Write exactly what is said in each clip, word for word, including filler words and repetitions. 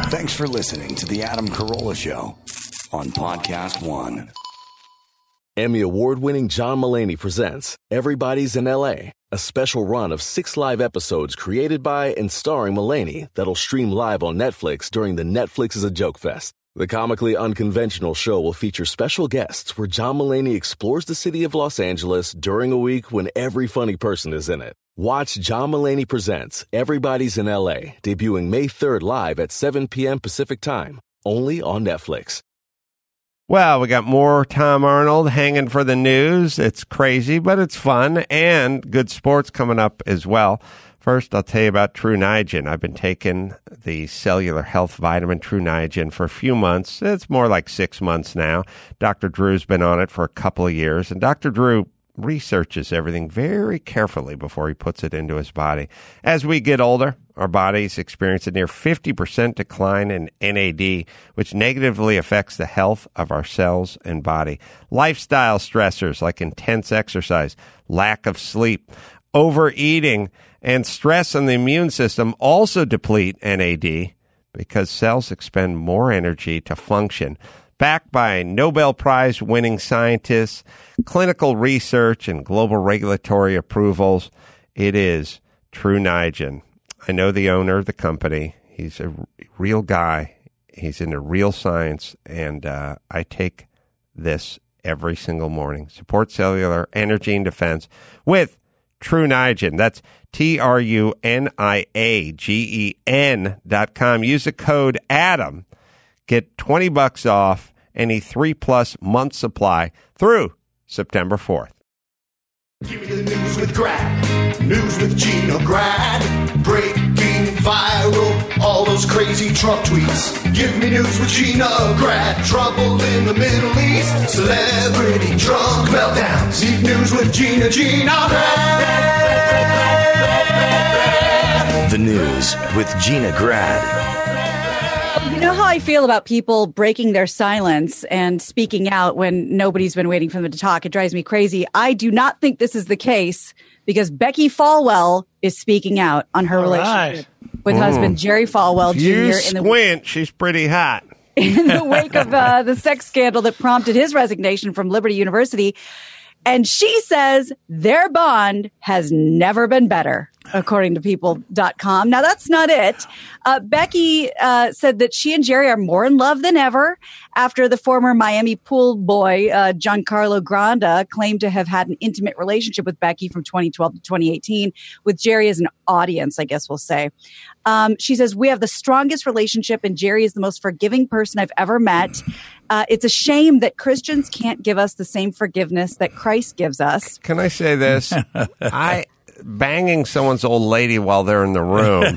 Thanks for listening to The Adam Carolla Show on Podcast One. Emmy award-winning John Mulaney presents Everybody's in L A, a special run of six live episodes created by and starring Mulaney that'll stream live on Netflix during the Netflix is a Joke Fest. The comically unconventional show will feature special guests where John Mulaney explores the city of Los Angeles during a week when every funny person is in it. Watch John Mulaney Presents Everybody's in L A, debuting May third live at seven p.m. Pacific Time, only on Netflix. Well, we got more Tom Arnold hanging for the news. It's crazy, but it's fun, and good sports coming up as well. First, I'll tell you about True Niagen. I've been taking the cellular health vitamin True Niagen for a few months. It's more like six months now. Doctor Drew's been on it for a couple of years, and Doctor Drew researches everything very carefully before he puts it into his body. As we get older, our bodies experience a near fifty percent decline in N A D, which negatively affects the health of our cells and body. Lifestyle stressors like intense exercise, lack of sleep, overeating, and stress on the immune system also deplete N A D because cells expend more energy to function. Backed by Nobel Prize-winning scientists, clinical research, and global regulatory approvals, it is True Niagen. I know the owner of the company. He's a real guy. He's into real science, and uh, I take this every single morning. Support cellular energy and defense with True Niagen. That's T R U N I A G E N dot com. Use the code ADAM. Get twenty bucks off any three-plus month supply through September fourth. Give me the news with Grad. News with Gina Grad. Breaking viral. All those crazy Trump tweets. Give me news with Gina Grad. Trouble in the Middle East. Celebrity drunk meltdowns. Need news with Gina, Gina Grad. The news with Gina Grad. You know how I feel about people breaking their silence and speaking out when nobody's been waiting for them to talk. It drives me crazy. I do not think this is the case because Becky Falwell is speaking out on her All relationship right. with mm. husband Jerry Falwell if you Junior squint, in the, she's pretty hot. In the wake of uh, the sex scandal that prompted his resignation from Liberty University. And she says their bond has never been better, according to people dot com. Now, that's not it. Uh, Becky uh, said that she and Jerry are more in love than ever after the former Miami pool boy, uh, Giancarlo Granda, claimed to have had an intimate relationship with Becky from twenty twelve to twenty eighteen, with Jerry as an audience, I guess we'll say. Um, she says, we have the strongest relationship and Jerry is the most forgiving person I've ever met. Uh, it's a shame that Christians can't give us the same forgiveness that Christ gives us. Can I say this? I banging someone's old lady while they're in the room.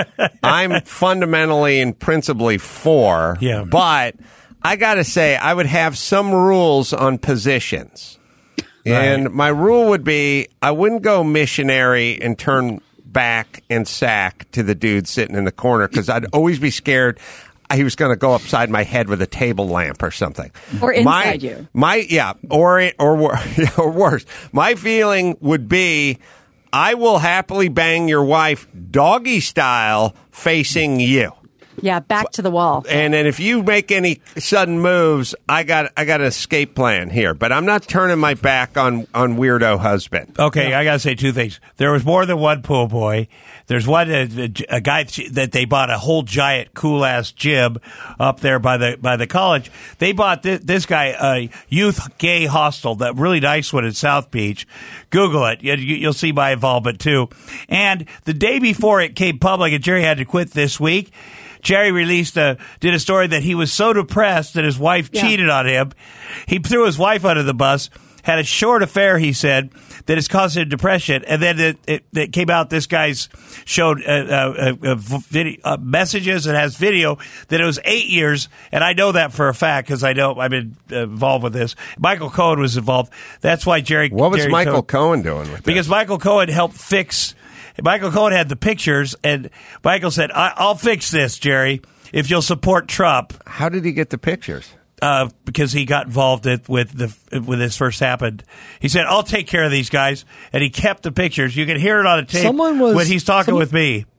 I'm fundamentally and principally for, yeah. but I got to say I would have some rules on positions. Right. And my rule would be I wouldn't go missionary and turn back and sack to the dude sitting in the corner because I'd always be scared he was going to go upside my head with a table lamp or something. Or inside my, you. My, yeah, or, or, or worse. My feeling would be I will happily bang your wife doggy style facing you. Yeah, back to the wall. And then if you make any sudden moves, I got I got an escape plan here. But I'm not turning my back on, on weirdo husband. Okay, no. I got to say two things. There was more than one pool boy. There's one a, a guy that they bought a whole giant cool ass gym up there by the by the college. They bought this, this guy a youth gay hostel, that really nice one in South Beach. Google it. You, you'll see my involvement too. And the day before it came public, and Jerry had to quit this week, Jerry released a did a story that he was so depressed that his wife yeah. cheated on him. He threw his wife under the bus, had a short affair, he said, that has caused him depression. And then it, it, it came out, this guy's showed uh, uh, uh, video, uh, messages and has video that it was eight years. And I know that for a fact because I know I've been uh, involved with this. Michael Cohen was involved. That's why Jerry. What was Jerry Michael Cohen, Cohen doing with Because this? Michael Cohen helped fix. Michael Cohen had the pictures, and Michael said, I- I'll fix this, Jerry, if you'll support Trump. How did he get the pictures? Uh, because he got involved with the when this first happened. He said, I'll take care of these guys, and he kept the pictures. You can hear it on a tape someone was, when he's talking someone, with me.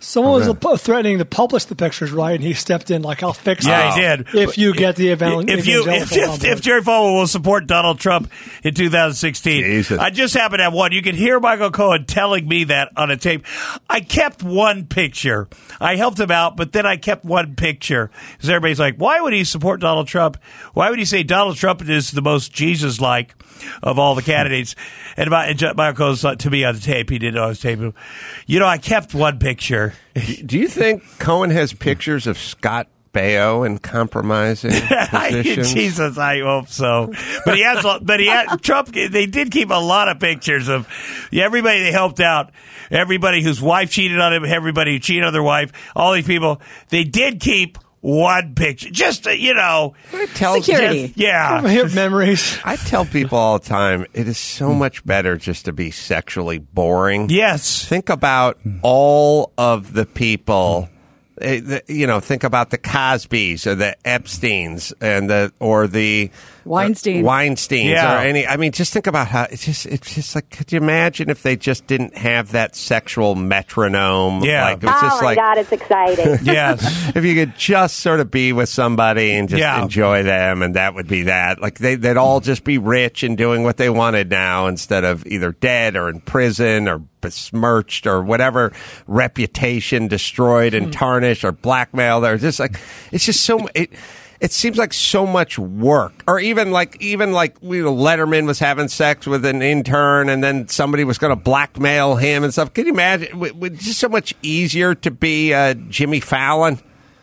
Someone was pu- threatening to publish the pictures, right? And he stepped in like, I'll fix Yeah, it. he did. If you get the evan- if you if, if, if Jerry Falwell will support Donald Trump in two thousand sixteen, Jesus. I just happen to have one. You can hear Michael Cohen telling me that on a tape. I kept one picture. I helped him out, but then I kept one picture because everybody's like, "Why would he support Donald Trump? Why would he say Donald Trump is the most Jesus-like of all the candidates?" And Michael Cohen's to me on the tape. He didn't know I was taping. You know, I kept one picture. Do you think Cohen has pictures of Scott Baio in compromising positions? Jesus, I hope so. But he has, but he had Trump. They did keep a lot of pictures of everybody they helped out, everybody whose wife cheated on him, everybody who cheated on their wife, all these people. They did keep one picture, just to, you know, tell, security. Just, yeah, Hip memories. I tell people all the time, it is so much better just to be sexually boring. Yes. Think about all of the people. You know, think about the Cosbys or the Epsteins and the or the Weinstein. uh, Weinsteins Yeah. or any. I mean, just think about how it's just it's just like. Could you imagine if they just didn't have that sexual metronome? Yeah. like, it was Oh just my like, God, it's exciting. Yes. if you could just sort of be with somebody and just Yeah. enjoy them, and that would be that. Like they, they'd all just be rich and doing what they wanted now, instead of either dead or in prison or besmirched or whatever, reputation destroyed and tarnished or blackmailed. Or just like it's just so it. It seems like so much work, or even like even like you know, Letterman was having sex with an intern, and then somebody was going to blackmail him and stuff. Can you imagine? It's just so much easier to be uh, Jimmy Fallon.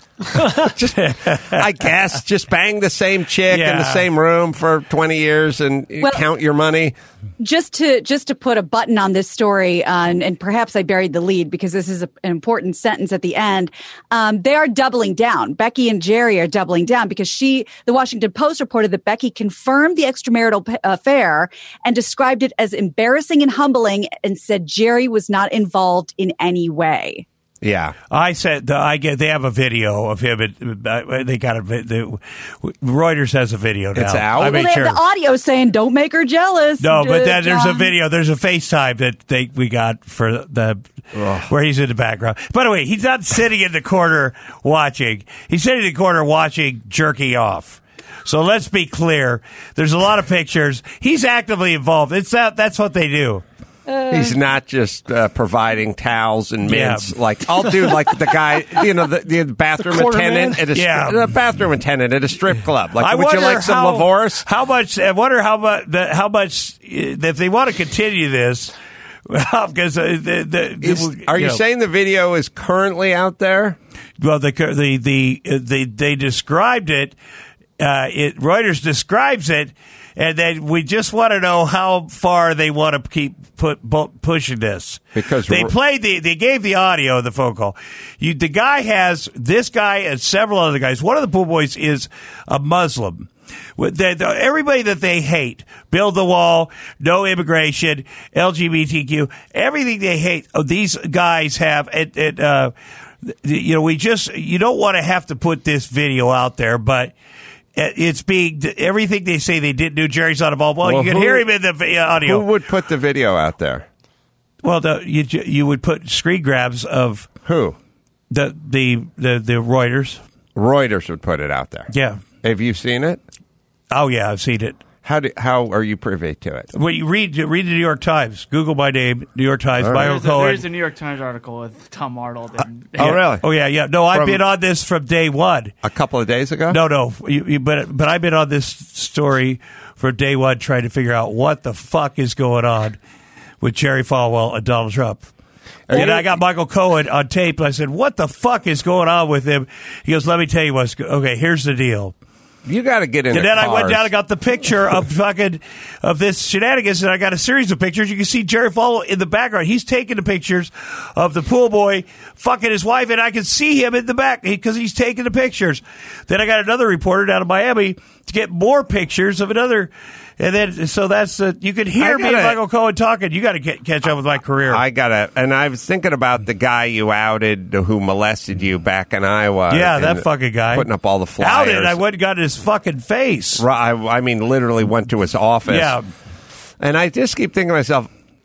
just, I guess, just bang the same chick in the Yeah. same room for twenty years and Well- count your money. Just to just to put a button on this story, uh, and, and perhaps I buried the lead because this is a, an important sentence at the end. Um, they are doubling down. Becky and Jerry are doubling down because she, the Washington Post reported that Becky confirmed the extramarital p- affair and described it as embarrassing and humbling, and said Jerry was not involved in any way. Yeah. I said I get. They have a video of him. It, uh, they got a. vi- The, Reuters has a video now. It's out? I Well, made they sure. have the audio saying, "Don't make her jealous." No, but then there's a John. video. There's a FaceTime that they we got for the where he's in the background. By the way, he's not sitting in the corner watching. He's sitting in the corner watching jerky off. So let's be clear. There's a lot of pictures. He's actively involved. It's that. That's what they do. He's not just uh, providing towels and Yeah. mints. Like I'll do, like the guy, you know, the, the bathroom The quarter attendant man? at a Yeah. the bathroom attendant at a strip club. Like, I would you wonder like some how, Lavoris? How much? I wonder how much. The, how much? uh, If they want to continue this, because uh, the, the, Is, the- are you know, saying the video is currently out there? Well, the the the uh, they they described it. Uh, it Reuters describes it, and then we just want to know how far they want to keep put, bu- pushing this, Because they r- played the they gave the audio of the phone call. You, the guy has this guy and several other guys. One of the pool boys is a Muslim. With the, the, everybody that they hate, build the wall, no immigration, L G B T Q, everything they hate. Oh, these guys have it. it uh, you know, we just you don't want to have to put this video out there, but. It's being everything they say they didn't do. Jerry's not involved. Well, Well, you can who- hear him in the vi- audio. Who would put the video out there? Well, the, you you would put screen grabs of Who? the the the, the Reuters. Reuters would put it out there. Yeah. Have you seen it? Oh yeah, I've seen it. How do, how are you privy to it? Well, you read read the New York Times. Google my name, New York Times. All right. Michael There's a, Cohen. there's a New York Times article with Tom Arnold. And, Oh, really? Oh yeah, yeah. No, I've From- been on this from day one. A couple of days ago? No, no. You, you, but but I've been on this story from day one, trying to figure out what the fuck is going on with Jerry Falwell and Donald Trump. And I got Michael Cohen on tape. And I said, "What the fuck is going on with him?" He goes, "Let me tell you what's go- okay. Here's the deal." You got to get in. And the then I went cars. down and got the picture of fucking of this shenanigans, and I got a series of pictures. You can see Jerry Falwell in the background. He's taking the pictures of the pool boy fucking his wife, and I can see him in the back because he's taking the pictures. Then I got another reporter down in Miami to get more pictures of another. And then, so that's uh, you could hear I me and gotta- Michael Cohen talking. You got to catch up with my career. I gotta, and I was thinking about the guy you outed who molested you back in Iowa. yeah, and that fucking guy putting up all the flyers. Outed, I went and got his fucking face. Right, I, I mean, literally went to his office. Yeah. And I just keep thinking to myself,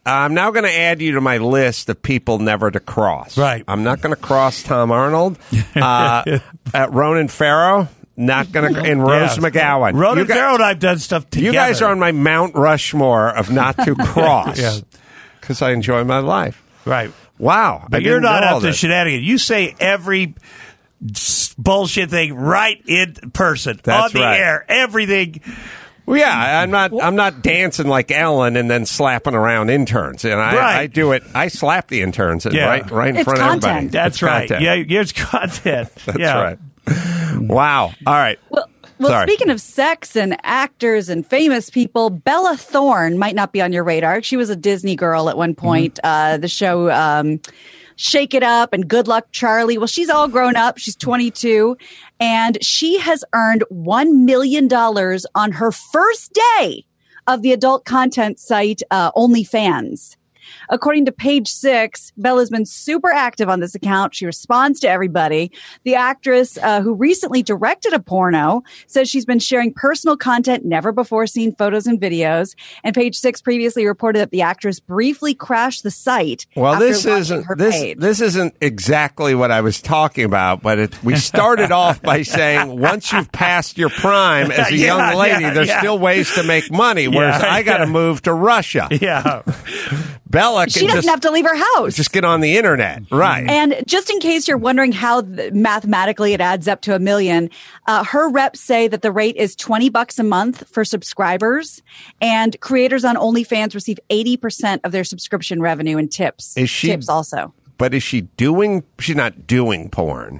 I'm now going to add you to my list of people never to cross. Right. I'm not going to cross Tom Arnold. Uh, at Ronan Farrow, not going to, and Rose Yeah. McGowan. Ronan You guys- Farrow and I've done stuff together. You guys are on my Mount Rushmore of not to cross. Yeah. Because I enjoy my life. Right. Wow. But I you're didn't not know all up to this. shenanigans. You say every s- bullshit thing right in person, That's on the right. air, everything. Well, yeah, I'm not. I'm not dancing like Ellen and then slapping around interns. And I, Right. I do it. I slap the interns and Yeah. right, right in It's front of everybody. content. That's It's right. content. Yeah, it's content. That's yeah. right. Wow. All right. Well, well Sorry. speaking of sex and actors and famous people, Bella Thorne might not be on your radar. She was a Disney girl at one point. Uh, the show um, Shake It Up and Good Luck Charlie. Well, she's all grown up. She's twenty-two. And she has earned one million dollars on her first day of the adult content site uh, OnlyFans. According to Page Six, Bella's been super active on this account. She responds to everybody. The actress, uh, who recently directed a porno, says she's been sharing personal content, never before seen photos and videos. And Page Six previously reported that the actress briefly crashed the site. Well, after this launching isn't her this page. this isn't exactly what I was talking about, but it, we started off by saying once you've passed your prime as a Yeah, young lady, yeah, there's yeah. still ways to make money. Whereas Yeah, I got to yeah. move to Russia. Yeah. Bella She can doesn't just, have to leave her house. just get on the internet, right? And just in case you're wondering how th- mathematically it adds up to a million, uh, her reps say that the rate is twenty bucks a month for subscribers, and creators on OnlyFans receive eighty percent of their subscription revenue in tips. Is she- tips also? But is she doing? She's not doing porn.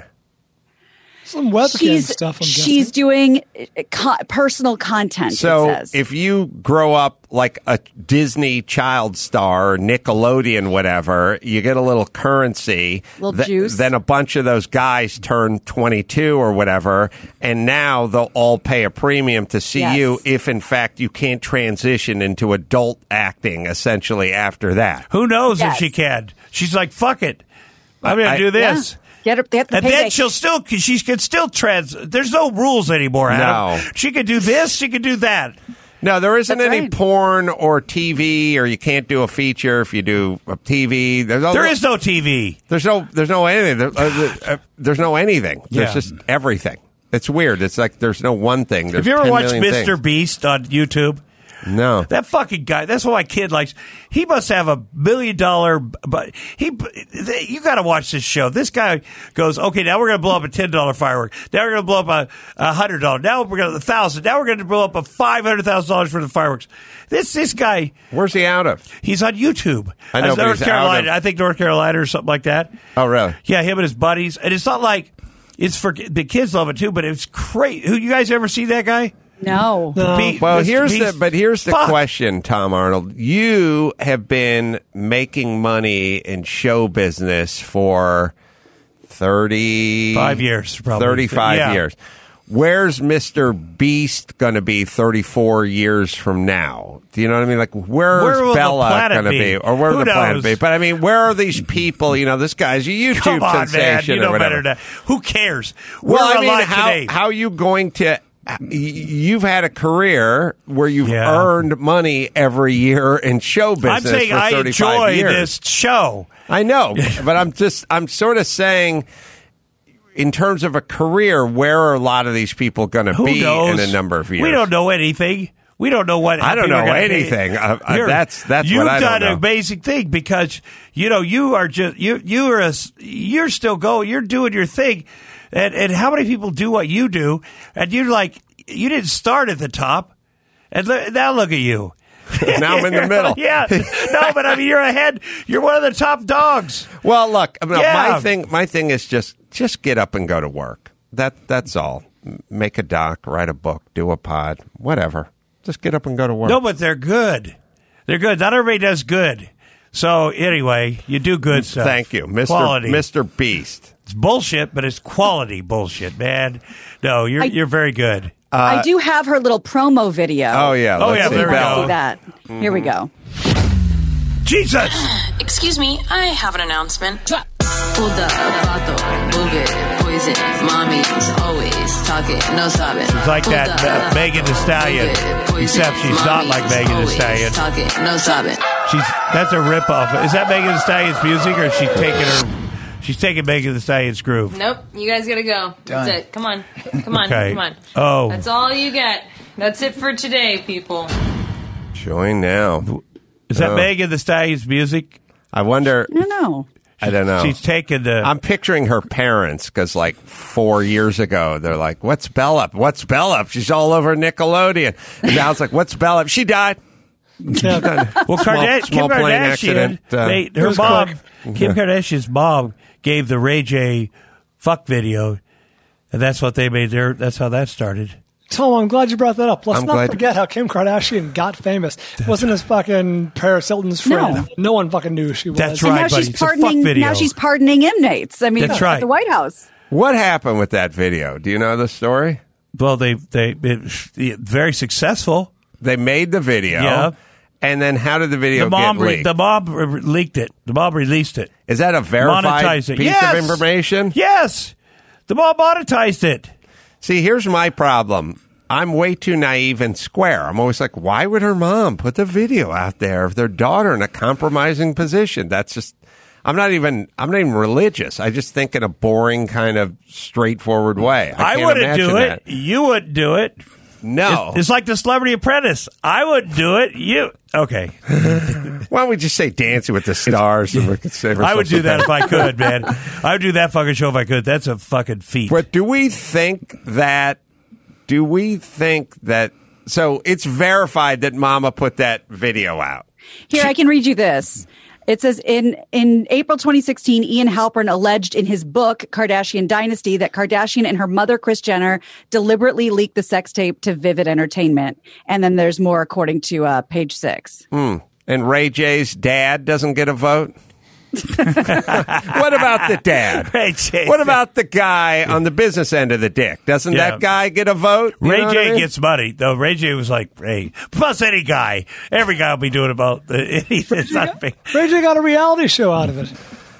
Some webcam She's stuff, I'm she's guessing. doing uh, co- personal content. So it says. if you grow up like a Disney child star, or Nickelodeon, whatever, you get a little currency. Little juice. Then a bunch of those guys turn twenty-two or whatever, and now they'll all pay a premium to see Yes. you if, in fact, you can't transition into adult acting essentially after that. Who knows Yes. if she can? She's like, fuck it. I'm going I- to do this. Yeah. Get her, get the And payday. then she'll still, she can still trans. There's no rules anymore, Adam. No. She could do this, she could do that. No, there isn't That's any right. porn or T V, or you can't do a feature if you do a T V. There's no, There is no T V. There's no, there's no anything. There, uh, uh, there's no anything. There's Yeah. just everything. It's weird. It's like there's no one thing. There's Have you ever ten watched million Mister things. Beast on YouTube? No. That fucking guy. That's what my kid likes. He must have a million dollar. But he, you got to watch this show. This guy goes, okay, now we're going to blow up a ten dollar firework. Now we're going to blow up a, a hundred dollar. Now we're going to a thousand. Now we're going to blow up a five hundred thousand dollars for the fireworks. This this guy, Where's he out of? he's on YouTube. I know, That's but North he's out Carolina. of- I think North Carolina or something like that. Oh, really? Yeah, him and his buddies. And it's not like it's for the kids love it too, but it's great. Who you guys ever see that guy? no. Be- Well, Mister here's Beast? the but here's the Fuck. question, Tom Arnold. You have been making money in show business for thirty Five years, probably. thirty-five Yeah. years. Where's Mister Beast going to be thirty-four years from now? Do you know what I mean? Like, where's Where will the Bella planet going to be? be? Or where Who the planet knows? be? But I mean, where are these people? You know, this guy's a YouTube Come on, man. sensation You or know whatever. better than Who cares? Well, We're I mean, alive how today. how are you going to? You've had a career where you've Yeah. earned money every year in show I'm business saying for I thirty-five enjoy years. this show. I know, but I'm just I'm sort of saying, in terms of a career, where are a lot of these people going to Who be knows? in a number of years? We don't know anything. We don't know what. I don't people are know gonna be. anything. Uh, uh, You're- that's- that's you've what I don't done an know. amazing thing because you know you are just you you are a s- you're still going. You're doing your thing, and and how many people do what you do? And you're like you didn't start at the top, and lo- now look at you. Now I'm in the middle. Yeah, no, but I mean you're ahead. You're one of the top dogs. Well, look, I mean, Yeah. my thing my thing is just just get up and go to work. That that's all. M- Make a doc, write a book, do a pod, whatever. Just get up and go to work. No, but they're good. They're good. Not everybody does good. So anyway, you do good stuff. Thank you, Mister Quality. Mister Beast. It's bullshit, but it's quality bullshit, man. No, you're I- you're very good. I do have her little promo video. Oh yeah. Oh, let's yeah, see. there we Bella. go. See that. Here we go. Jesus. Excuse me, I have an announcement. Pull the vato, move it, poison, mommy's always talking, no stopping. It's like that uh, Megan Thee Stallion, except she's not like Megan Thee Stallion. Talking, no stopping. She's that's a ripoff. Is that Megan Thee Stallion's music, or is she taking her? She's taking Megan Thee Stallion's groove. Nope, you guys gotta go. That's Done. it. Come on, come on, Okay. come on. Oh. That's all you get. That's it for today, people. Join now. Is that Oh. Megan Thee Stallion's music? I wonder. I don't know. I don't know. She's taking the. I'm picturing her parents because, like, four years ago, they're like, "What's Bella? What's Bella? She's all over Nickelodeon." And now it's like, "What's Bella? She died." Yeah. well, Kardash- small Kim plane Kardashian, accident, uh, they, It her was mom, quick. Kim Kardashian's mom, gave the Ray J fuck video, and that's what they made their. That's how that started. Tom, I'm glad you brought that up. Let's I'm not glad- forget how Kim Kardashian got famous. It wasn't his fucking Paris Hilton's friend. No. No, one fucking knew who she was. That's And right, now buddy. she's It's a fuck pardoning. video. Now she's pardoning inmates. I mean, That's at right. the White House. What happened with that video? Do you know the story? Well, they they it, very successful. They made the video. Yeah. And then how did the video The mom, get re- leaked? the mom re- leaked it. The mom released it. Is that a verified Monetized it. piece Yes. of information? Yes, the mom monetized it. See, here's my problem. I'm way too naive and square. I'm always like, why would her mom put the video out there of their daughter in a compromising position? That's just, I'm not even, I'm not even religious. I just think in a boring kind of straightforward way. I, I, can't wouldn't imagine do it. that. You wouldn't do it. No. It's, it's like the Celebrity Apprentice. I wouldn't do it. You okay? Why don't we just say Dancing with the Stars? And we could save I would ourselves do some that time. if I could, man. I would do that fucking show if I could. That's a fucking feat. But do we think that, do we think that, so it's verified that Mama put that video out? Here, I can read you this. It says in, in April twenty sixteen, Ian Halpern alleged in his book, Kardashian Dynasty, that Kardashian and her mother, Kris Jenner, deliberately leaked the sex tape to Vivid Entertainment. And then there's more according to uh, page six. Hmm. And Ray J's dad doesn't get a vote? What about the dad? Ray J. What about the guy on the business end of the dick? Doesn't Yeah. that guy get a vote? You Ray know J what I mean? gets money, though. Ray J was like, "Hey, plus any guy, every guy will be doing about uh, anything." It's not big. Ray J got a reality show out of it.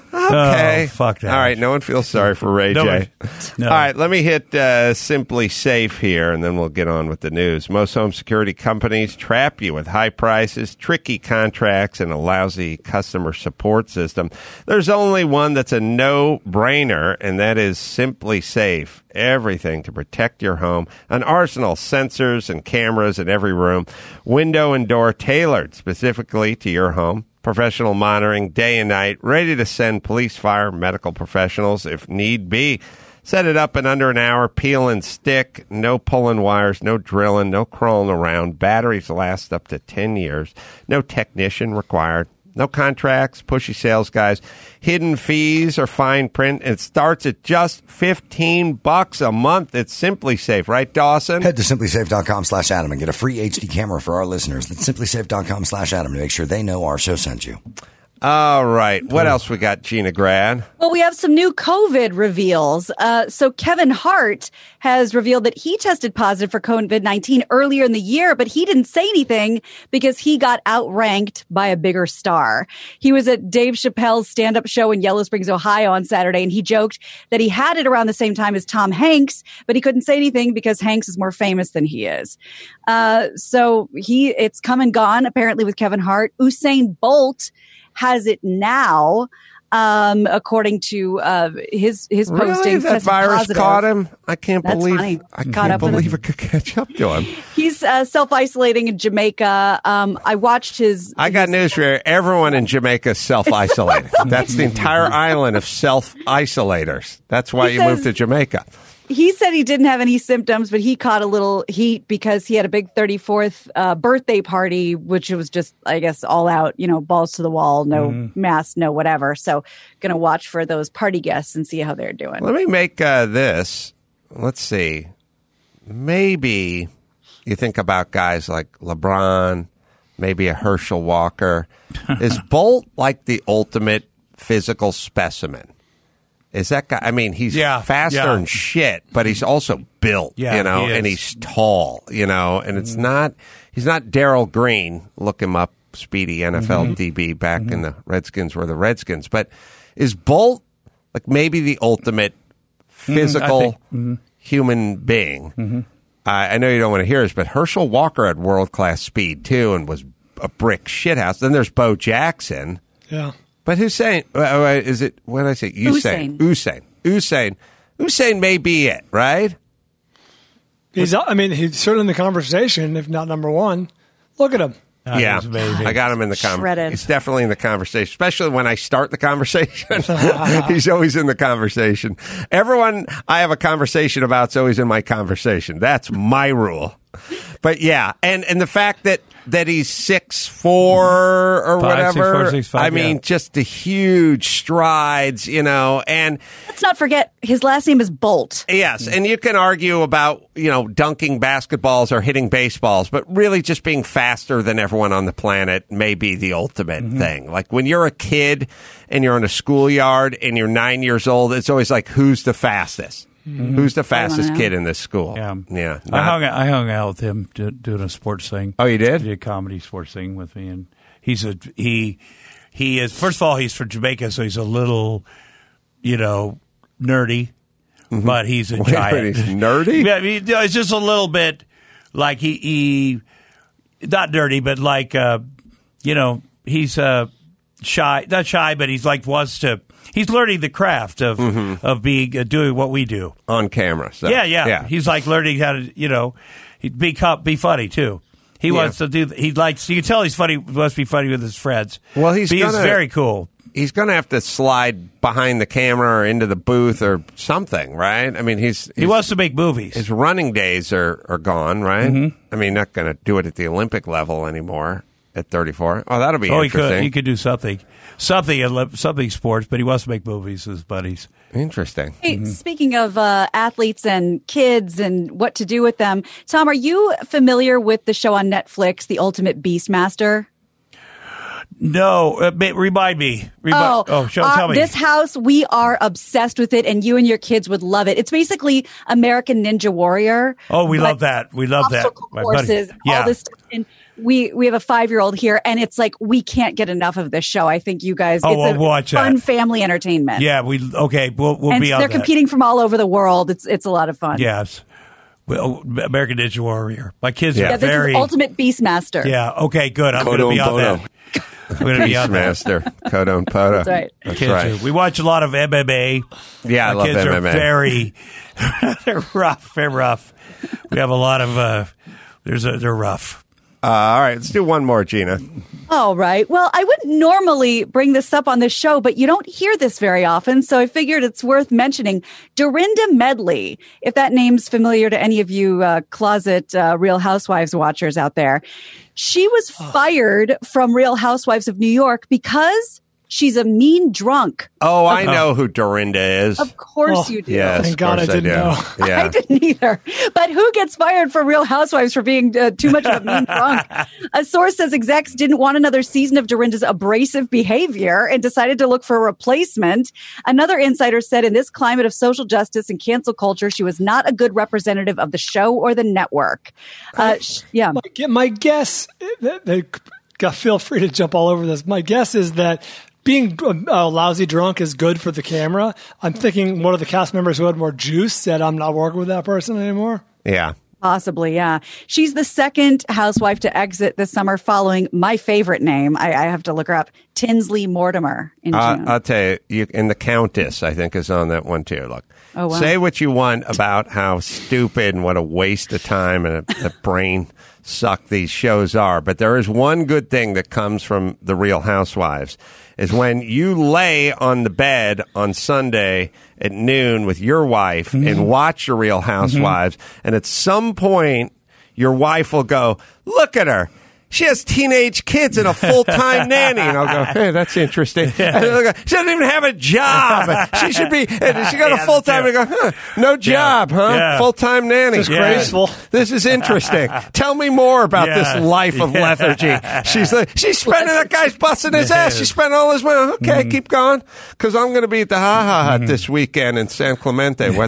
Okay. Oh, fuck that. All right. No one feels sorry for Ray Nobody. J. No. All right. Let me hit uh, Simply Safe here, and then we'll get on with the news. Most home security companies trap you with high prices, tricky contracts, and a lousy customer support system. There's only one that's a no-brainer, and that is Simply Safe. Everything to protect your home. An arsenal of sensors and cameras in every room. Window and door tailored specifically to your home. Professional monitoring day and night, ready to send police, fire, medical professionals if need be. Set it up in under an hour, peel and stick, no pulling wires, no drilling, no crawling around. Batteries last up to ten years. No technician required. No contracts, pushy sales guys, hidden fees or fine print. It starts at just fifteen bucks a month. It's Simply Safe, right, Dawson? Head to simplysafe.com slash Adam and get a free H D camera for our listeners. That's simplysafe.com slash Adam to make sure they know our show sent you. All right. What else we got, Gina Grad? Well, we have some new COVID reveals. Uh, so Kevin Hart has revealed that he tested positive for COVID nineteen earlier in the year, but he didn't say anything because he got outranked by a bigger star. He was at Dave Chappelle's stand-up show in Yellow Springs, Ohio on Saturday, and he joked that he had it around the same time as Tom Hanks, but he couldn't say anything because Hanks is more famous than he is. Uh, so he, it's come and gone, apparently, with Kevin Hart. Usain Bolt has it now, um, according to uh, his his Really? posting. That tested virus positive. caught him? I can't That's believe funny. I Caught can't up with believe him. it could catch up to him. He's uh, self-isolating in Jamaica. Um, I watched his. I got news for you. Everyone in Jamaica is self-isolating. That's the entire island of self-isolators. That's why He you moved says- to Jamaica. He said he didn't have any symptoms, but he caught a little heat because he had a big thirty-fourth uh, birthday party, which was just, I guess, all out, you know, balls to the wall, no Mm-hmm. mask, no whatever. So going to watch for those party guests and see how they're doing. Let me make uh, this. Let's see. Maybe you think about guys like LeBron, maybe a Herschel Walker. Is Bolt like the ultimate physical specimen? Is that guy? I mean, he's Yeah, faster yeah. than shit, but he's also built, Yeah, you know, he is. and he's tall, you know, and it's not, he's not Darryl Green. Look him up, speedy N F L D B back in the Redskins were the Redskins. But is Bolt like maybe the ultimate physical think- human being? I, I know you don't want to hear this, but Herschel Walker had world class speed too and was a brick shithouse. Then there's Bo Jackson. Yeah. But Hussein, uh, is it, what did I say? Usain. Usain. Usain. Usain may be it, right? He's, I mean, he's certainly in the conversation, if not number one. Look at him. Oh, yeah, that's amazing. I got him in the conversation. Shredded. He's definitely in the conversation, especially when I start the conversation. He's always in the conversation. Everyone I have a conversation about is always in my conversation. That's my rule. But yeah, and, and the fact that, that he's six four or Five, whatever. six, four, six, five, I mean, yeah. just the huge strides, you know, and Let's not forget his last name is Bolt. yes, and you can argue about, you know, dunking basketballs or hitting baseballs, but really just being faster than everyone on the planet may be the ultimate Mm-hmm. thing. Like when you're a kid and you're in a schoolyard and you're nine years old, it's always like, who's the fastest? Mm-hmm. Who's the fastest know. kid in this school? Yeah, Yeah. I Not- hung I hung out with him do, doing a sports thing. Oh, you did? He did a comedy sports thing with me, and he's a he he is first of all he's from Jamaica, so he's a little you know nerdy, but he's a Mm-hmm. Wait, giant. wait, he's nerdy? Yeah, I mean, it's just a little bit like he he not nerdy, but like uh, you know he's uh, shy, not shy, but he's like wants to. He's learning the craft of of being uh, doing what we do. on camera. So. Yeah, yeah, yeah. He's like learning how to, you know, he be co- be funny too. He Yeah. wants to do. He likes. You can tell he's funny. Wants to be funny with his friends. Well, he's But gonna- very cool. He's going to have to slide behind the camera or into the booth or something, right? I mean, he's, He he's wants to make movies. his running days are, are gone, right? Mm-hmm. I mean, not going to do it at the Olympic level anymore at thirty-four. Oh, that'll be oh, he interesting. could. He could do something, something, something sports. But he wants to make movies with his buddies. Interesting. Hey, speaking of uh, athletes and kids and what to do with them, Tom, are you familiar with the show on Netflix, The Ultimate Beastmaster? No, uh, ma- remind me. Remi- Oh, oh, show, uh, tell me. This house, we are obsessed with it, and you and your kids would love it. It's basically American Ninja Warrior. oh, we but love that. We love that. obstacle My buddy- courses, Yeah. all this stuff. And we we have a five year old here, and it's like we can't get enough of this show. I think you guys, Oh, it's we'll a watch that. fun family entertainment. Yeah, we okay. We'll we'll and be on they're that. competing from all over the world. It's it's a lot of fun. Yes. Well, American Ninja Warrior. My kids Yeah. are Yeah, this very. is Ultimate Beastmaster. Yeah. Okay. Good. I'm going Kodo to be and on Bodo. that. I'm going to be on that. Beastmaster, Kodo and Poto. That's right. That's Kids right. are- we watch a lot of M M A. Yeah, I Our love kids M M A. are very, they're rough. They're rough. We have a lot of. Uh, there's a. They're rough. Uh, all right, let's do one more, Gina. All right. Well, I wouldn't normally bring this up on this show, but you don't hear this very often, so I figured it's worth mentioning. Dorinda Medley, if that name's familiar to any of you uh, closet uh, Real Housewives watchers out there, she was fired from Real Housewives of New York because she's a mean drunk. Oh, I know who Dorinda is. Of course Oh, you do. Yes, Thank of God course I didn't do. know. Yeah. I didn't either. But who gets fired from Real Housewives for being uh, too much of a mean drunk? A source says execs didn't want another season of Dorinda's abrasive behavior and decided to look for a replacement. Another insider said in this climate of social justice and cancel culture, she was not a good representative of the show or the network. Uh, sh- yeah. My, gu- my guess, that, that, feel free to jump all over this. My guess is that being uh, lousy drunk is good for the camera. I'm thinking one of the cast members who had more juice said, I'm not working with that person anymore. Yeah. Possibly, yeah. She's the second housewife to exit this summer following my favorite name. I, I have to look her up. Tinsley Mortimer in Uh, June. I'll tell you, you, and the Countess, I think, is on that one too. Look, Oh, wow. say what you want about how stupid and what a waste of time and a, a brain suck these shows are, but there is one good thing that comes from the Real Housewives, is when you lay on the bed on Sunday at noon with your wife Mm-hmm. and watch your Real Housewives, and at some point your wife will go, look at her. She has teenage kids and a full-time nanny. And I'll go, hey, that's interesting. And they'll go, she doesn't even have a job. She should be, and she got a Yeah, full-time. yeah. And I go, huh, no job, huh? Yeah. Full-time nanny. Disgraceful. This is interesting. Tell me more about Yeah. this life of Yeah. lethargy. She's like, she's spending, that guy's busting his ass. She's spending all his money. Okay, Mm. keep going. Because I'm going to be at the Ha Ha Hut this weekend in San Clemente. What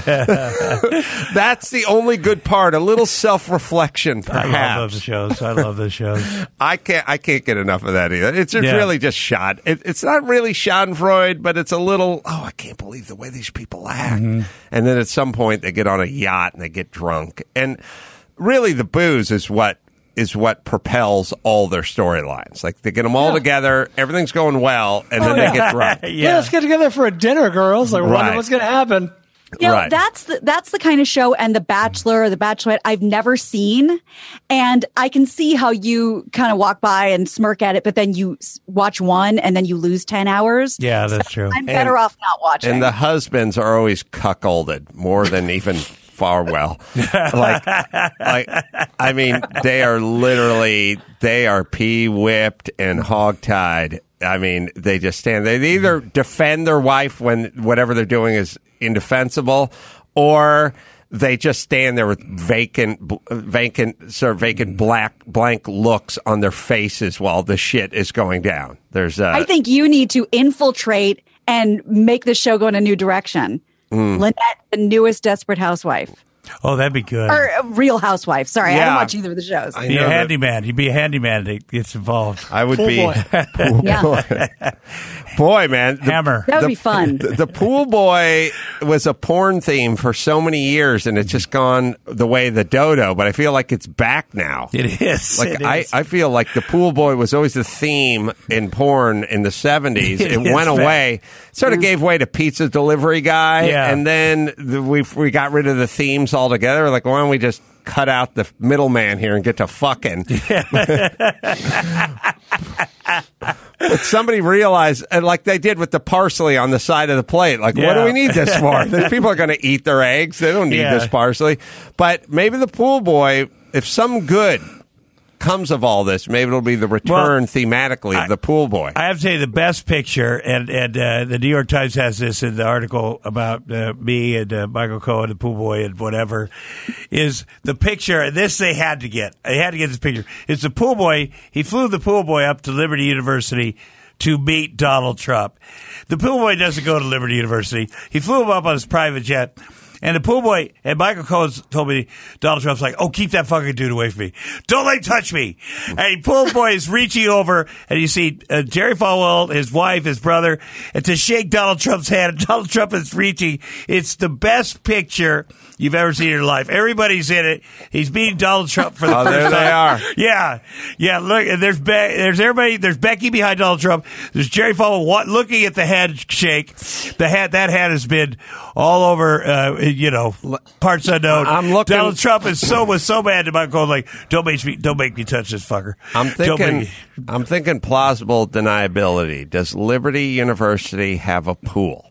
the? That's the only good part. A little self-reflection, I love perhaps. those shows. I love those shows. I can't. I can't get enough of that either. It's just Yeah. really just shot. It, it's not really Schadenfreude, but it's a little. Oh, I can't believe the way these people act. Mm-hmm. And then at some point they get on a yacht and they get drunk. And really, the booze is what is what propels all their storylines. Like they get them all Yeah. together, everything's going well, and then Oh, they yeah. get drunk. Yeah. Yeah. let's get together for a dinner, girls. Like, Right. wonder what's going to happen. You know, Right. that's the that's the kind of show, and The Bachelor or The Bachelorette I've never seen, and I can see how you kind of walk by and smirk at it, but then you s- watch one and then you lose ten hours. Yeah, that's true. I'm better off not watching. And the husbands are always cuckolded more than even Farwell. like, like, I mean, they are literally, they are pee whipped and hogtied. I mean, they just stand. They either defend their wife when whatever they're doing is indefensible, or they just stand there with vacant, bl- vacant, sort of vacant black, blank looks on their faces while the shit is going down. There's, uh, I think you need to infiltrate and make the show go in a new direction. Mm. Lynette, the newest Desperate Housewife. Oh, that'd be good. Or a Real Housewife. Sorry, I Yeah. don't watch either of the shows. I Be know a that- handyman. You'd be a handyman that gets involved. I would Pool be. boy. Pool Yeah. boy. Boy, man. the- Hammer. That would the- be fun. The, the pool boy was a porn theme for so many years, and it's just gone the way of the dodo. But I feel like it's back now. It is. Like It I, is. I feel like the pool boy was always the theme in porn in the seventies. It It is went back. away, sort of gave way to pizza delivery guy, Yeah. and then the, we we got rid of the themes altogether. Like, why don't we just cut out the middleman here and get to fucking? But somebody realized, and like they did with the parsley on the side of the plate, like, what do Yeah. we need this for? These people are going to eat their eggs. They don't need Yeah. this parsley. But maybe the pool boy, if some good comes of all this, maybe it'll be the return Well, thematically I- of the pool boy. I have to say the best picture, and and uh, the New York Times has this in the article about uh, me and uh, Michael Cohen, the pool boy, and whatever, is the picture. And this they had to get. They had to get this picture. It's the pool boy. He flew the pool boy up to Liberty University to meet Donald Trump. The pool boy doesn't go to Liberty University. He flew him up on his private jet. And the pool boy, and Michael Cohen told me, Donald Trump's like, oh, keep that fucking dude away from me. Don't let him touch me. And the pool boy is reaching over, and you see uh, Jerry Falwell, his wife, his brother, and to shake Donald Trump's hand. And Donald Trump is reaching. It's the best picture you've ever seen in your life. Everybody's in it. He's meeting Donald Trump for the Oh, first there time. they are. Yeah. Yeah, look, and there's, Be- there's everybody, there's Becky behind Donald Trump. There's Jerry Falwell wa- looking at the handshake. The hat, that hat has been all over, uh, you know, parts unknown. I'm looking- Donald Trump is so was so mad about going like, don't make me, don't make me touch this fucker. I'm Don't thinking, make me- I'm thinking plausible deniability. Does Liberty University have a pool?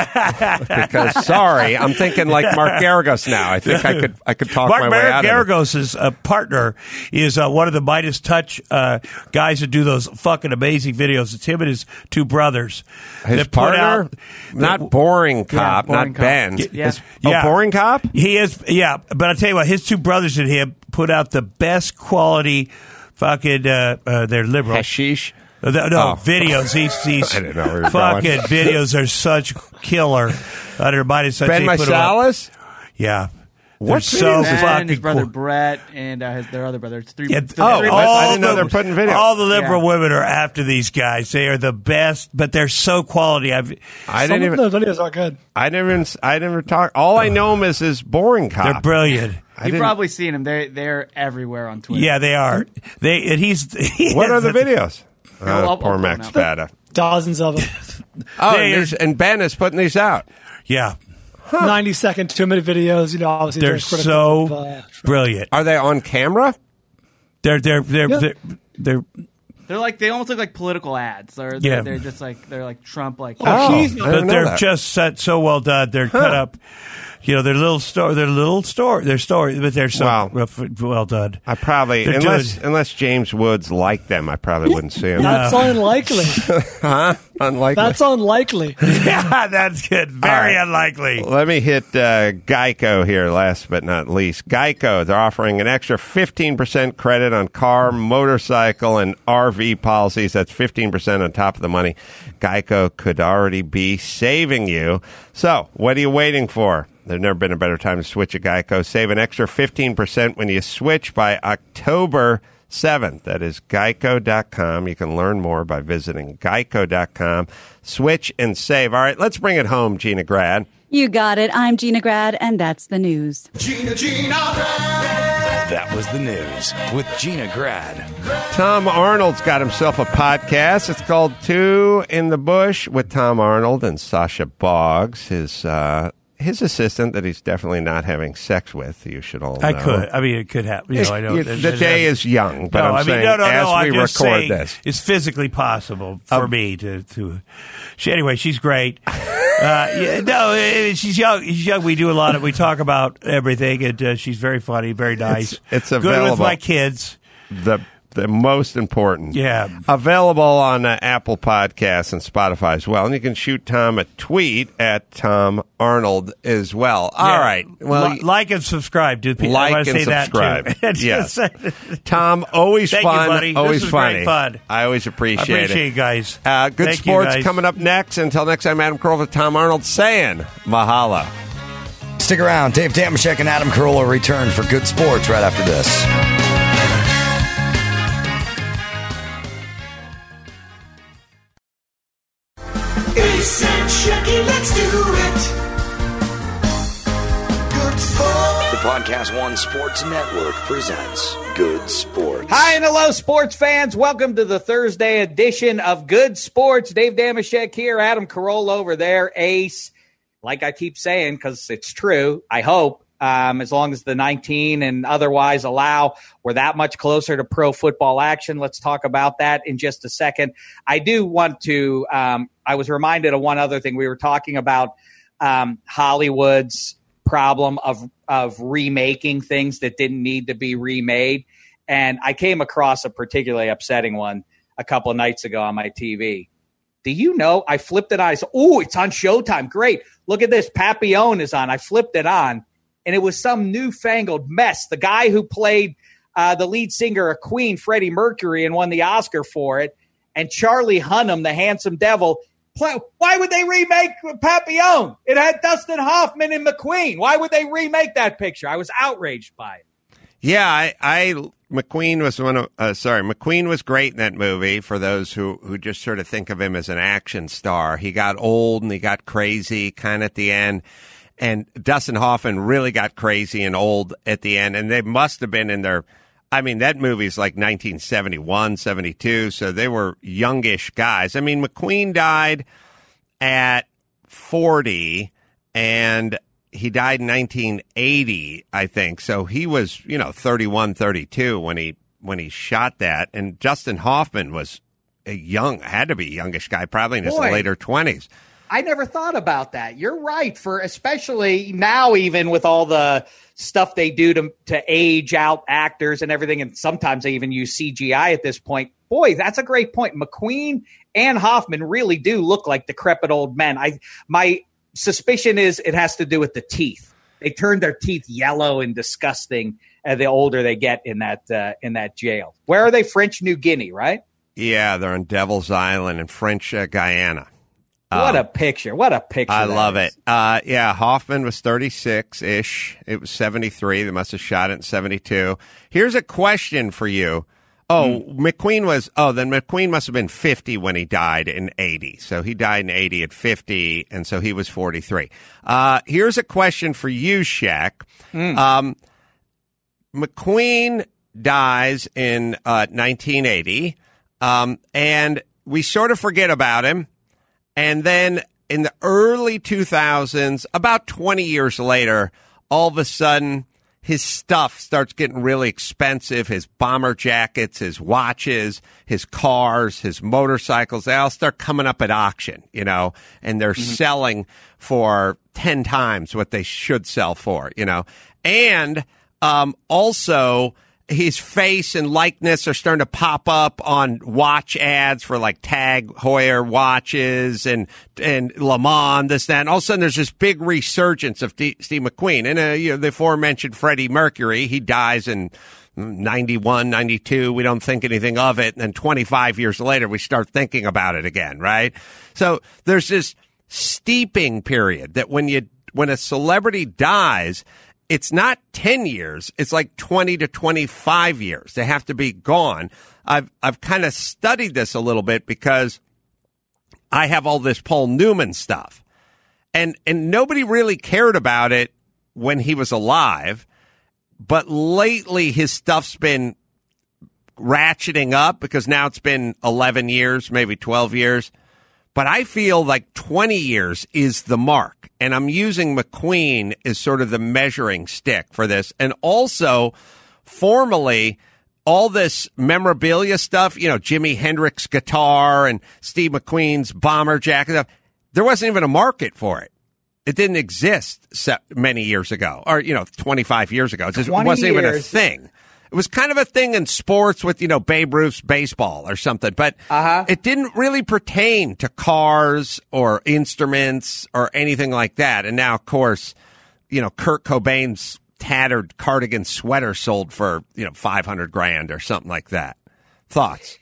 Because sorry, I'm thinking like Mark Garagos now. I think I could I could talk Mark my way out of it. Garagos' uh, partner is uh, one of the Midas Touch uh, guys that do those fucking amazing videos. It's him and his two brothers. His that put partner, out- not boring cop, Boring not Cop. Ben. Yeah. His- Yeah. Oh, boring cop. He is, yeah. But I tell you what, his two brothers and him put out the best quality fucking. Uh, uh, they're liberal. Hashish. Uh, th- No, Oh. videos. He's, he's I didn't know where you were fucking going. videos are such killer. Under Midas Touch. Ben they put 'em up. Marsalis. Yeah. What's They're so videos? And fucking his brother cool. Brett and uh, his, their other brother. It's three. Yeah, the oh, three I- I all didn't know the- they were putting video. All the liberal Yeah. women are after these guys. They are the best, but they're so quality. I've, I Some didn't of even. those videos are good. I never. even- I never talk. All I know him is his boring cop. they're brilliant. I You've didn't- probably seen them. They're they're everywhere on Twitter. Yeah, they are. They and he's. he What are has the a- videos? I'll- Uh, I'll poor pull Max them Bada. Dozens of them. Oh, They and, are- there's- and Ben is putting these out. Yeah, ninety second, two minute videos. You know, obviously they're very critical so of, uh, brilliant. Are they on camera? They're they're they're Yeah. they're, they're They're like they almost look like political ads. They're Yeah. they're, they're just like they're like Trump like. Oh, he's I not- but didn't know they're that. just set so well done. They're cut up. You know, they're little story. They're little story. They're story, but they're so Wow. well, well done. I probably They're unless doing- unless James Woods liked them, I probably wouldn't see them. That's unlikely. Huh? Unlikely. That's unlikely. Yeah, that's good. Very All right. unlikely. Let me hit uh, Geico here, last but not least. Geico, they're offering an extra fifteen percent credit on car, motorcycle, and R V policies. That's fifteen percent on top of the money Geico could already be saving you. So, what are you waiting for? There's never been a better time to switch to Geico. Save an extra fifteen percent when you switch by October seventh. That is geico dot com. You can learn more by visiting geico dot com. Switch and save. All right, let's bring it home, Gina Grad. You got it. I'm Gina Grad, and that's the news. Gina, Gina, Grad. That was the news with Gina Grad. Tom Arnold's got himself a podcast. It's called Two in the Bush with Tom Arnold and Sasha Boggs, his uh, his assistant that he's definitely not having sex with. You should all know. I could. I mean, it could happen. You know, I know. You- the day is young, but no, I'm I mean, saying no, no, as no, we I'm just record saying this. it's physically possible for Um, me to. to she, anyway, she's great. Uh, yeah, no, eh, she's young. She's young. We do a lot of. We talk about everything, and uh, she's very funny, very nice. It's- it's good available. with my kids. The the most important. Yeah. Available on uh, Apple Podcasts and Spotify as well. And you can shoot Tom a tweet at Tom Arnold as well. All Yeah. right. Well, Li- like and subscribe, dude. I like want to and say subscribe. that too. Yes. Tom, always Thank you, fun. buddy. This Always was funny. great fun. I always I appreciate, appreciate it. you guys. Uh, good Thank you, sports guys. coming up next. Until next time, Adam Carolla with Tom Arnold saying mahalo. Stick around. Dave Damashek and Adam Carolla return for Good Sports right after this. Ace and Shecky, let's do it. Good sport. The Podcast One Sports Network presents Good Sports. Hi and hello, sports fans. Welcome to the Thursday edition of Good Sports. Dave Damashek here, Adam Carolla over there, Ace. Like I keep saying, because it's true, I hope, um, as long as the nineteen and otherwise allow, we're that much closer to pro football action. Let's talk about that in just a second. I do want to, um, I was reminded of one other thing. We were talking about um, Hollywood's problem of of remaking things that didn't need to be remade. And I came across a particularly upsetting one a couple of nights ago on my T V. Do you know, I flipped it on. I said, oh, it's on Showtime. Great. Look at this. Papillon is on. I flipped it on, and it was some newfangled mess. The guy who played uh, the lead singer of Queen, Freddie Mercury, and won the Oscar for it, and Charlie Hunnam, the handsome devil. Play, why would they remake Papillon? It had Dustin Hoffman and McQueen. Why would they remake that picture? I was outraged by it. Yeah, I, I McQueen was one of uh, sorry, McQueen was great in that movie. For those who who just sort of think of him as an action star, he got old and he got crazy kind of at the end. And Dustin Hoffman really got crazy and old at the end. And they must have been in their, I mean, that movie's like nineteen seventy-one, seventy-two, so they were youngish guys. I mean, McQueen died at forty, and he died in nineteen eighty, I think. So he was, you know, thirty-one, thirty-two when he when he shot that. And Dustin Hoffman was a young, had to be a youngish guy, probably in his Boy. later twenties. I never thought about that. You're right. For especially now, even with all the stuff they do to to age out actors and everything, and sometimes they even use C G I at this point. Boy, that's a great point. McQueen and Hoffman really do look like decrepit old men. I my suspicion is it has to do with the teeth. They turn their teeth yellow and disgusting uh, the older they get in that uh, in that jail. Where are they? French New Guinea, right? Yeah, they're on Devil's Island in French uh, Guyana. What Um, a picture. What a picture. I that love is. it. Uh, yeah, Hoffman was thirty-six-ish. It was seventy-three. They must have shot it in seventy-two. Here's a question for you. Oh, Hmm. McQueen was, oh, then McQueen must have been fifty when he died in eighty. So he died in eighty at fifty, and so he was forty-three. Uh, here's a question for you, Shaq. Hmm. Um, McQueen dies in uh, nineteen eighty, um, and we sort of forget about him. And then in the early two thousands, about twenty years later, all of a sudden, his stuff starts getting really expensive. His bomber jackets, his watches, his cars, his motorcycles, they all start coming up at auction, you know, and they're selling for ten times what they should sell for, you know. And um, also, his face and likeness are starting to pop up on watch ads for like Tag Heuer watches and and Le Mans, this, that. And all of a sudden, there's this big resurgence of D- Steve McQueen. And uh, you know, the aforementioned Freddie Mercury, he dies in ninety-one, ninety-two. We don't think anything of it. And then twenty-five years later, we start thinking about it again, right? So there's this steeping period that when you when a celebrity dies, it's not ten years. It's like twenty to twenty-five years. They have to be gone. I've I've kind of studied this a little bit because I have all this Paul Newman stuff. And and nobody really cared about it when he was alive. but lately his stuff's been ratcheting up because now it's been eleven years, maybe twelve years. But I feel like twenty years is the mark. And I'm using McQueen as sort of the measuring stick for this. And also, formally, all this memorabilia stuff, you know, Jimi Hendrix guitar and Steve McQueen's bomber jacket stuff, there wasn't even a market for it. It didn't exist many years ago, or, you know, twenty-five years ago. It just wasn't even a thing. It was kind of a thing in sports with, you know, Babe Ruth's baseball or something, but uh-huh. it didn't really pertain to cars or instruments or anything like that. And now, of course, you know, Kurt Cobain's tattered cardigan sweater sold for, you know, five hundred grand or something like that. Thoughts?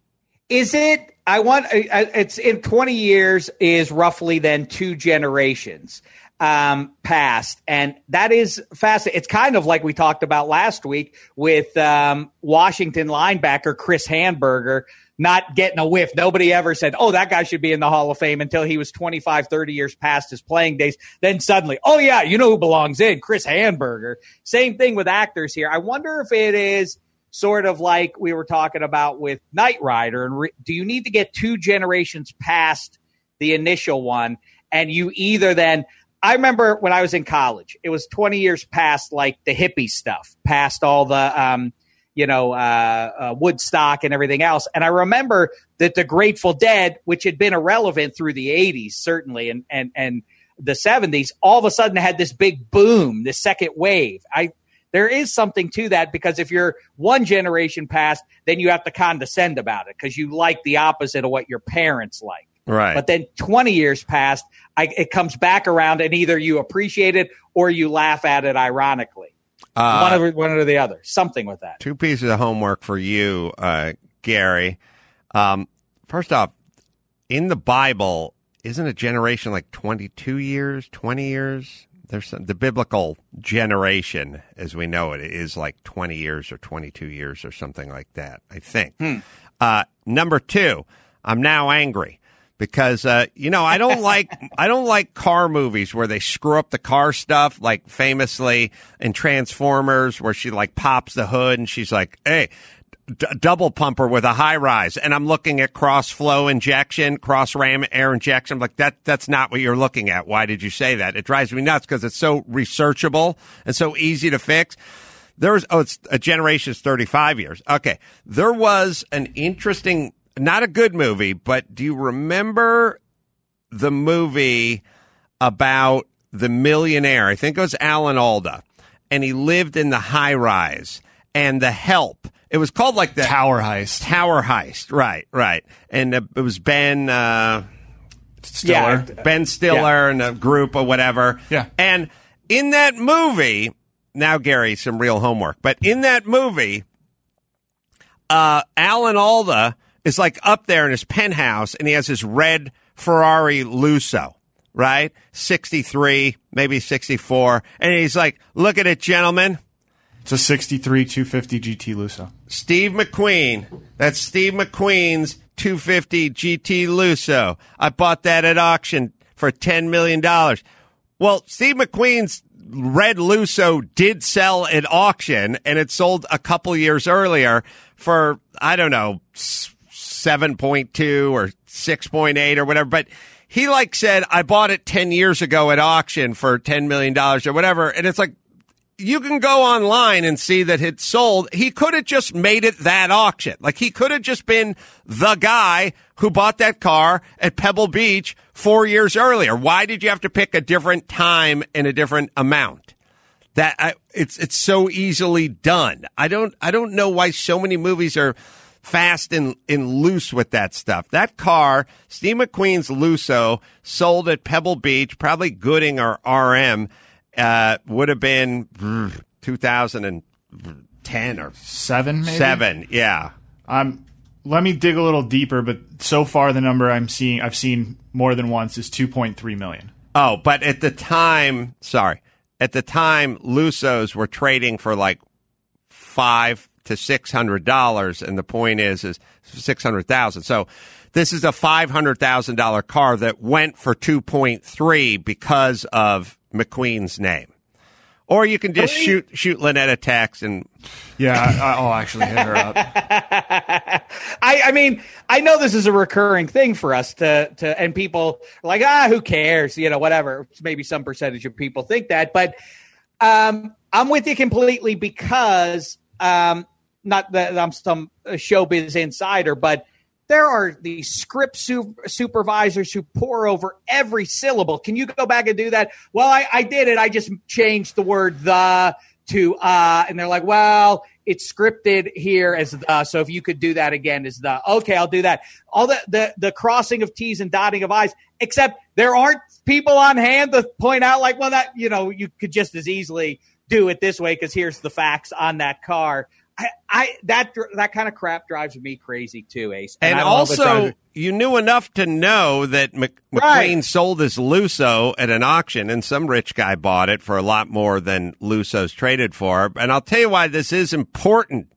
Is it, I want, it's in twenty years is roughly then two generations. Um, passed. And that is fascinating. It's kind of like we talked about last week with um, Washington linebacker Chris Hamburger not getting a whiff. Nobody ever said, oh, that guy should be in the Hall of Fame until he was twenty-five, thirty years past his playing days. Then suddenly, oh, yeah, you know who belongs in? Chris Hamburger. Same thing with actors here. I wonder if it is sort of like we were talking about with Knight Rider. And re- do you need to get two generations past the initial one? And you either then – I remember when I was in college, it was twenty years past like the hippie stuff, past all the, um, you know, uh, uh, Woodstock and everything else. And I remember that the Grateful Dead, which had been irrelevant through the eighties, certainly, and, and, and the seventies, all of a sudden had this big boom, this second wave. I, there is something to that because if you're one generation past, then you have to condescend about it because you like the opposite of what your parents like. Right. But then twenty years past, I, it comes back around and either you appreciate it or you laugh at it ironically. Uh, one, or, one or the other. Something with that. Two pieces of homework for you, uh, Gary. Um, first off, in the Bible, isn't a generation like twenty-two years, twenty years? There's some, the biblical generation, as we know it, is like twenty years or twenty-two years or something like that, I think. Hmm. Uh, number two, I'm now angry. Because uh, you know, I don't like I don't like car movies where they screw up the car stuff, like famously in Transformers, where she like pops the hood and she's like, "Hey, d- double pumper with a high rise," and I'm looking at cross flow injection, cross ram air injection. I'm like, that that's not what you're looking at. Why did you say that? It drives me nuts because it's so researchable and so easy to fix. There's oh, it's a generation's thirty-five years. Okay, there was an interesting. Not a good movie, but do you remember the movie about the millionaire? I think it was Alan Alda, and he lived in the high rise. And The Help. It was called like the Tower Heist. Tower Heist, right, right. And uh, it was Ben uh, Stiller, yeah, Ben Stiller, yeah. and a group or whatever. Yeah. And in that movie, now Gary, some real homework. But in that movie, uh, Alan Alda is like up there in his penthouse, and he has his red Ferrari Lusso, right? sixty-three, maybe sixty-four. And he's like, look at it, gentlemen. It's a sixty-three two fifty G T Lusso. Steve McQueen. That's Steve McQueen's two fifty G T Lusso. I bought that at auction for ten million dollars. Well, Steve McQueen's red Lusso did sell at auction, and it sold a couple years earlier for, I don't know, seven point two or six point eight or whatever. But he like said, I bought it ten years ago at auction for ten million dollars or whatever. And it's like, you can go online and see that it sold. He could have just made it that auction. Like he could have just been the guy who bought that car at Pebble Beach four years earlier. Why did you have to pick a different time and a different amount? That I, it's, it's so easily done. I don't, I don't know why so many movies are fast and, and loose with that stuff. That car, Steve McQueen's Lusso, sold at Pebble Beach, probably Gooding or R M, uh, would have been two thousand ten or seven, maybe? Seven, yeah. Um, let me dig a little deeper, but so far the number I'm seeing, I've seen more than once, is two point three million. Oh, but at the time, sorry, at the time, Lussos were trading for like five to six hundred dollars, and the point is, is six hundred thousand. So this is a five hundred thousand dollar car that went for two point three because of McQueen's name. Or you can just shoot shoot Lynette a text and yeah, I, I'll actually hit her up. I, I mean, I know this is a recurring thing for us to to, and people are like, ah, who cares? You know, whatever. Maybe some percentage of people think that, but um, I'm with you completely because um, not that I'm some showbiz insider, but there are these script su- supervisors who pour over every syllable. Can you go back and do that? Well, I, I did it. I just changed the word the to uh, and they're like, well, it's scripted here as the. So if you could do that again as the, okay, I'll do that. All the, the, the crossing of T's and dotting of I's, except there aren't people on hand to point out like, well, that, you know, you could just as easily do it this way because here's the facts on that car. I, I that that kind of crap drives me crazy too, Ace. And, and also, you knew enough to know that Mc, McQueen right. sold his Lusso at an auction, and some rich guy bought it for a lot more than Lusso's traded for. And I'll tell you why this is important.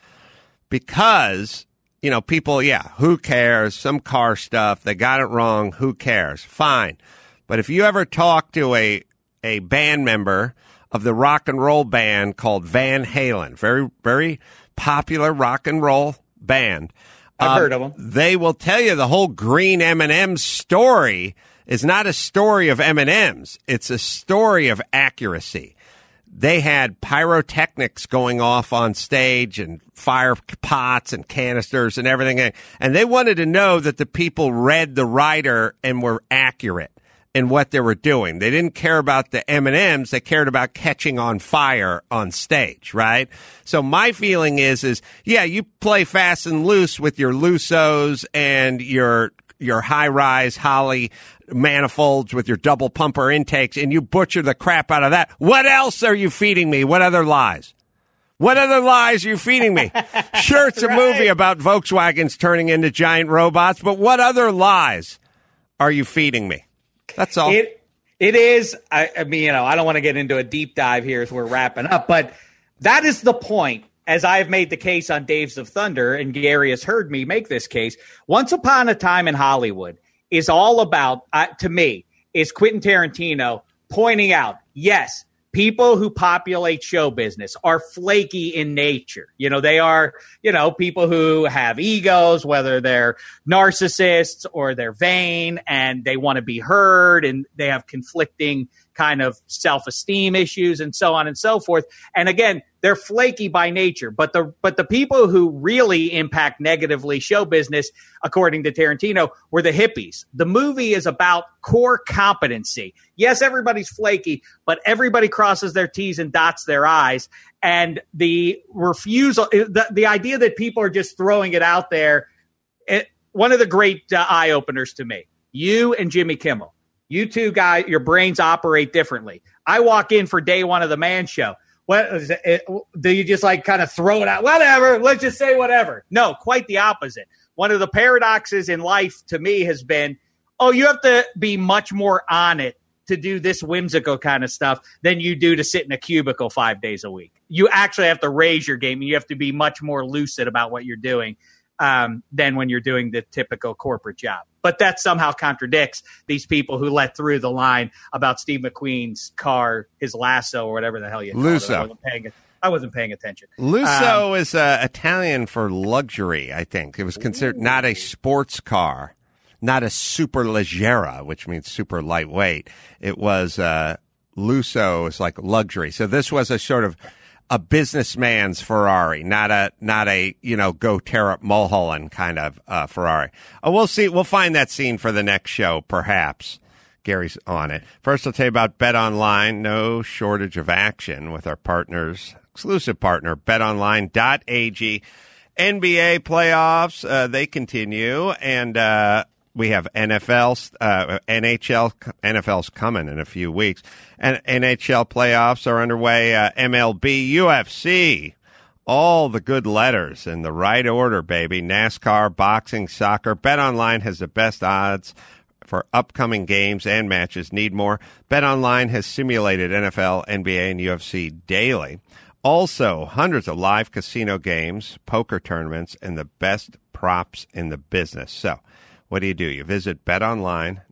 Because, you know, people, yeah, who cares? Some car stuff, they got it wrong, who cares? Fine. But if you ever talk to a a band member of the rock and roll band called Van Halen, very, very popular rock and roll band. I've um, heard of them. They will tell you the whole green M and M's story is not a story of M and M's. It's a story of accuracy. They had pyrotechnics going off on stage and fire pots and canisters and everything. And they wanted to know that the people read the writer and were accurate in what they were doing. They didn't care about the M and M's. They cared about catching on fire on stage, right? So my feeling is, is yeah, you play fast and loose with your Lussos and your your high-rise Holley manifolds with your double pumper intakes, and you butcher the crap out of that. What else are you feeding me? What other lies? What other lies are you feeding me? Sure, it's a right. movie about Volkswagens turning into giant robots, but what other lies are you feeding me? That's all. It, it is. I, I mean, you know, I don't want to get into a deep dive here as we're wrapping up, but that is the point. As I have made the case on Daves of Thunder, and Gary has heard me make this case, Once Upon a Time in Hollywood is all about, uh, to me, is Quentin Tarantino pointing out, yes, people who populate show business are flaky in nature. You know, they are, you know, people who have egos, whether they're narcissists or they're vain and they want to be heard and they have conflicting kind of self-esteem issues and so on and so forth. And again, they're flaky by nature, but the but the people who really impact negatively show business, according to Tarantino, were the hippies. The movie is about core competency. Yes, everybody's flaky, but everybody crosses their T's and dots their I's. And the refusal, the, the idea that people are just throwing it out there, it, one of the great uh, eye-openers to me, you and Jimmy Kimmel. You two guys, your brains operate differently. I walk in for day one of the Man Show. What is it, do you just like kind of throw it out? Whatever. Let's just say whatever. No, quite the opposite. One of the paradoxes in life to me has been, oh, you have to be much more on it to do this whimsical kind of stuff than you do to sit in a cubicle five days a week. You actually have to raise your game and you have to be much more lucid about what you're doing um, than when you're doing the typical corporate job. But that somehow contradicts these people who let through the line about Steve McQueen's car, his Lasso, or whatever the hell you call Lusso. it. I wasn't paying, I wasn't paying attention. Lusso um, is uh, Italian for luxury, I think. It was considered ooh. not a sports car, not a super leggera, which means super lightweight. It was uh, Lusso is like luxury. So this was a sort of a businessman's Ferrari, not a not a you know go tear up Mulholland kind of uh, Ferrari. Oh, we'll see. We'll find that scene for the next show, perhaps. Gary's on it. First, I'll tell you about Bet Online. No shortage of action with our partners, exclusive partner, bet online dot a g. N B A playoffs, uh, they continue, and uh, we have N F L, uh, N H L, N F L's coming in a few weeks, and N H L playoffs are underway. Uh, M L B, U F C, all the good letters in the right order, baby. NASCAR, boxing, soccer. BetOnline has the best odds for upcoming games and matches. Need more? BetOnline has simulated N F L, N B A, and U F C daily. Also, hundreds of live casino games, poker tournaments, and the best props in the business. So, what do you do? You visit bet online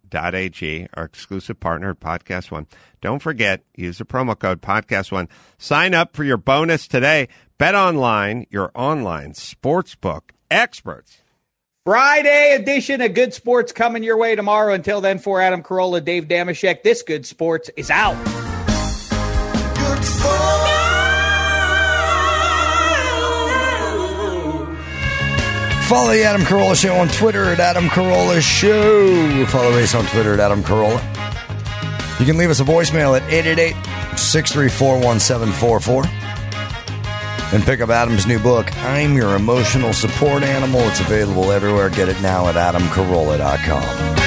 dot a g, our exclusive partner at Podcast One. Don't forget, use the promo code Podcast One. Sign up for your bonus today. Bet Online, your online sportsbook experts. Friday edition of Good Sports coming your way tomorrow. Until then, for Adam Carolla, Dave Dameshek, this Good Sports is out. Good Sports. Follow the Adam Carolla Show on Twitter at Adam Carolla Show. Follow Ace on Twitter at Adam Carolla. You can leave us a voicemail at eight eight eight, six three four, one seven four four. And pick up Adam's new book, I'm Your Emotional Support Animal. It's available everywhere. Get it now at adam carolla dot com.